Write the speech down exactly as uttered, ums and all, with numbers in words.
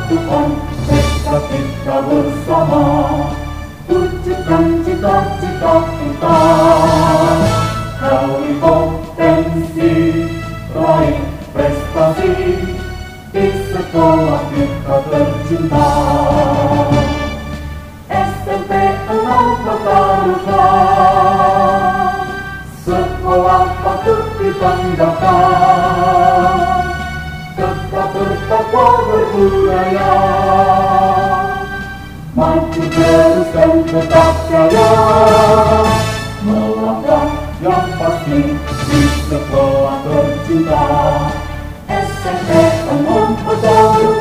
Tuhan, pesta kita bersama, wujudkan cita-cita kita. Kali potensi, raih prestasi, di sekolah kita tercinta. S M P enam Petarukan, sekolah patut dibanggakan, tetap bertakwa berbudaya, maju terus dan tetap jaya, melangkah yang pasti di sekolah tercinta. S M P enam Petarukan.